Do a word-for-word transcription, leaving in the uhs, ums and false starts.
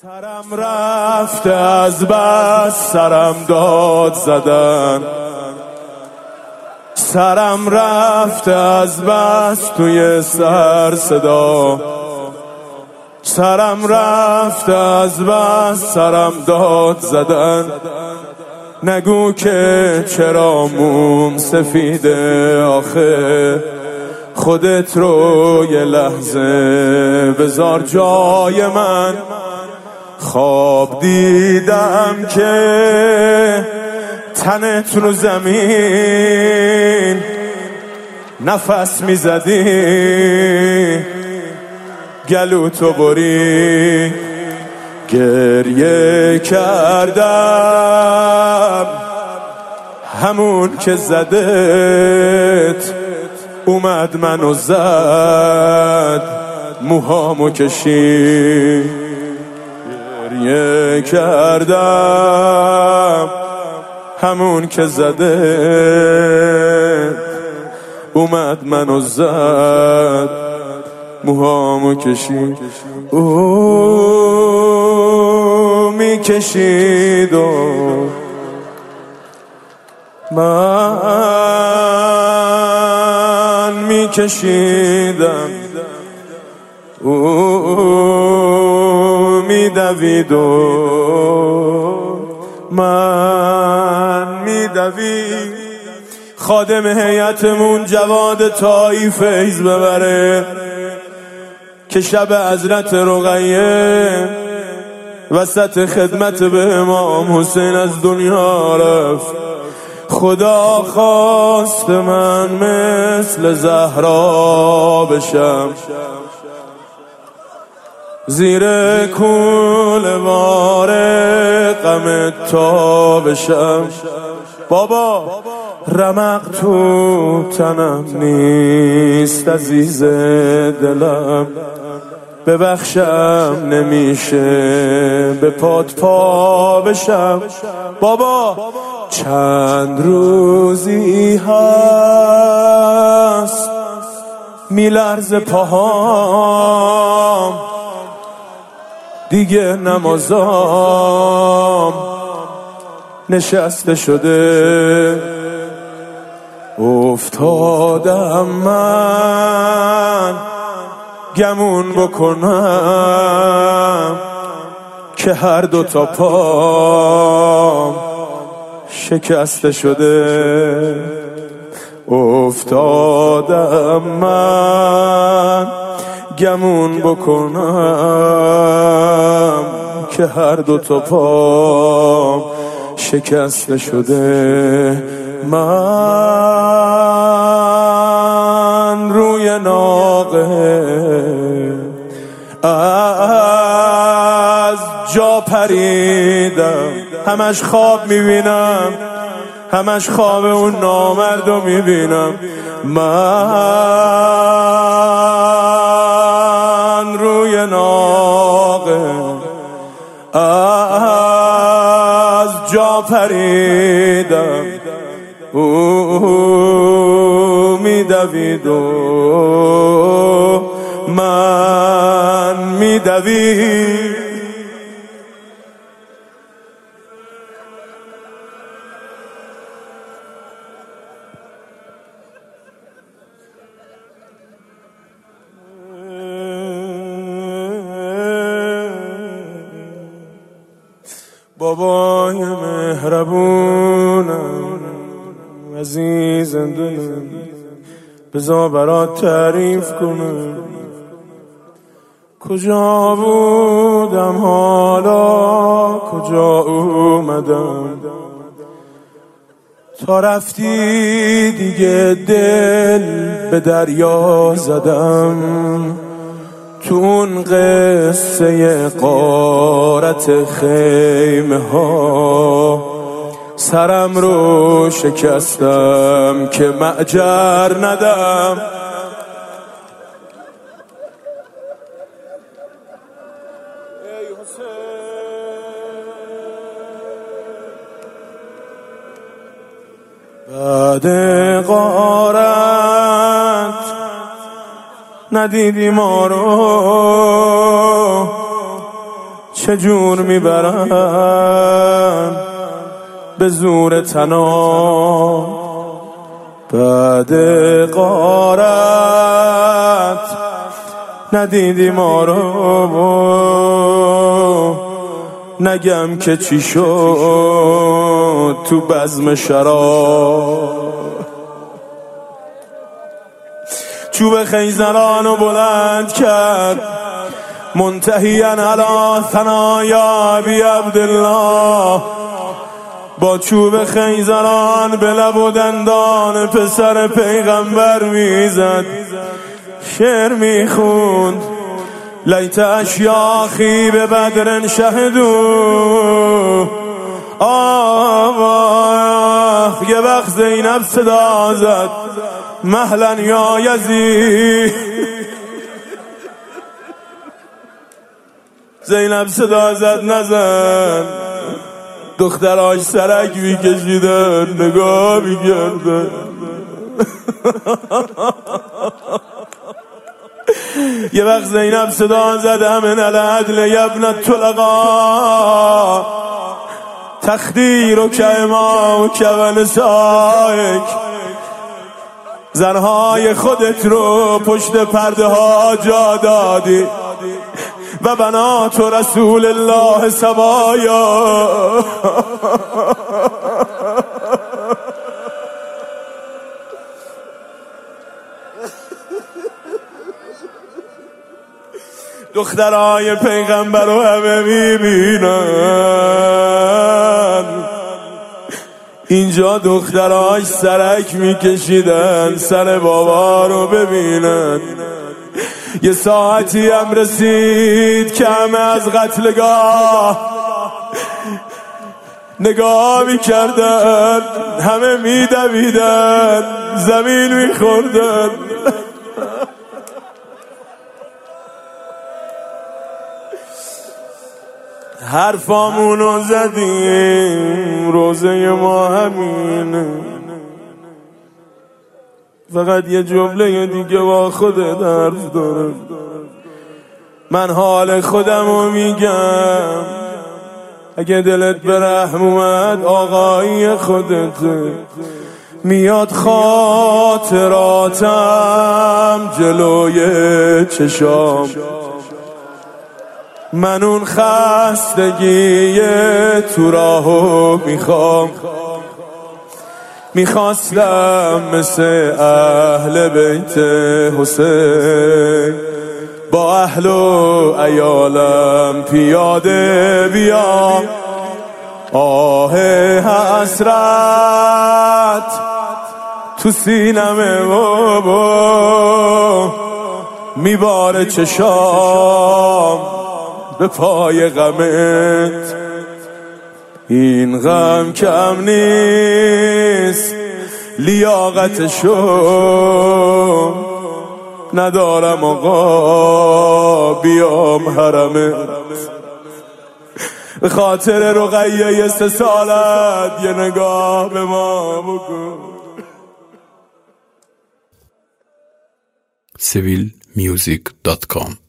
سرم رفته از بس سرم داد زدن، سرم رفته از بس توی سر صدا، سرم رفته از بس سرم داد زدن. نگو که چرا موم سفیده، آخه خودت رو یه لحظه بذار جای من. خواب دیدم که تنت رو زمین نفس میزدی، گلوتو بری گریه کردم، همون که زدت اومد منو زد، موهامو کشید گریه کردم، همون که زدت اومد منو زد، موهامو کشید. او میکشید و من میکشیدم، او میدوید و من میدوید. خادم هیئتمون جواد طایی فیض ببره که شب حضرت رقیه وسط خدمت به امام حسین از دنیا رفت. خدا خواست من مثل زهرا بشم، زیر کوله بار غم تا بشم. بابا رمق تو تنم نیست عزیز دلم، ببخشم نمیشه به پات پا بشم. بابا چند روزی هست میلرزه پاهام، دیگه نمازام نشسته شده، افتادم من گمون بکنم که هر دو تا پام شکسته شده. افتادم من گمون بکنم که هر دو تا پام شکسته شده. من روی ناقه از جا پریدم، همش خواب میبینم، همش خواب اون نامردو میبینم. من روی ناقه از جا پریدم، او میدوید و من میدوید. بابای مهربونم عزیز دلم، بذار برات تعریف کنم کجا بودم حالا کجا اومدم. تا رفتی دیگه دل به دریا زدم، تو اون قصه غارت خیمه ها سرم رو شکستم که مأجر ندم. بعد غارت ندیدی ما رو، چجور میبرن به زور تنام بعد غارت ندیدی ما رو نگم که چی شد تو بزم شراب چوب خیزرانو بلند کرد منتهیاً علی ثنایا ابی عبدالله با چوب خیزران به لب و دندان پسر پیغمبر میزد شعر میخوند لیت اشیاخی به بدر شهدو آه یه وقت زینب صدا زد مهلا یا یزید زینب صدا زد نزن دختراش سرک میکشیدن نگاه میکردن یه وقت زینب صدا زد من العدل یبنت طلقا تخدیر و کما و کون سایک زنهای خودت رو پشت پرده ها جا دادی و بنات رسول الله سبایا دخترای پیغمبر رو همه میبینن اینجا دختراش سرک میکشیدن سر بابا رو ببینن یه ساعتی هم رسید که همه از قتلگاه نگاه میکردن همه میدویدن زمین میخوردن حرفامونو زدیم روزه ما همینه فقط یه جمله دیگه با خودت حرف داره من حال خودمو میگم اگه دلت به رحم اومد آقایی خودت میاد خاطراتم جلوی چشام من اون خستگی تو راهو میخوام میخواستم مثل اهل بیت حسین با اهل و عیالم پیاده بیام آه حسرت تو سینمه بابا میباره چشام به پای غمت این غم کم نیست لیاقتشو ندارم آقا بیام حرمت به خاطر رقیه سه سالت یه نگاه به ما بکن سیویل میوزیک دات کام